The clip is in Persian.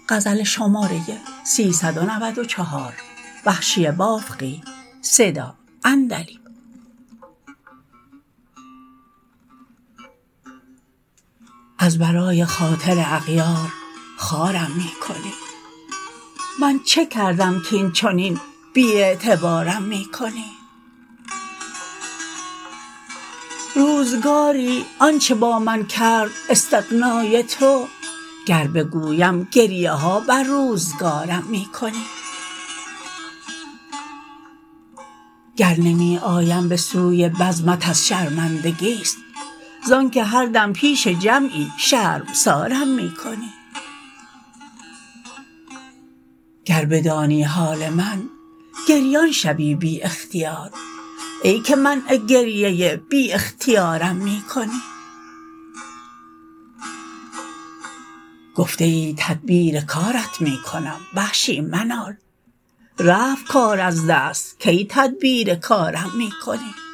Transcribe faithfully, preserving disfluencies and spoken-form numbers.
غزل شماره سیصد و نود و چهار وحشی بافقی صدا عندلیب. از برای خاطر اغیار خوارم می کنی. من چه کردم کین چنین بی اعتبارم می کنی؟ روزگاری آنچه با من کرد استغنای تو، گر بگویم گریه ها بر روزگارم می کنی. گر نمی آیم به سوی بزمت از شرمندگی است، زانکه هر دم پیش جمعی شرمسارم می کنی. گر بدانی حال من گریان شوی بی اختیار، ای که منع گریه بی اختیارم می کنی. گفته ای تدبیر کارت می کنم، وحشی منال. رفت کار از دست کی تدبیر کارم می کنی؟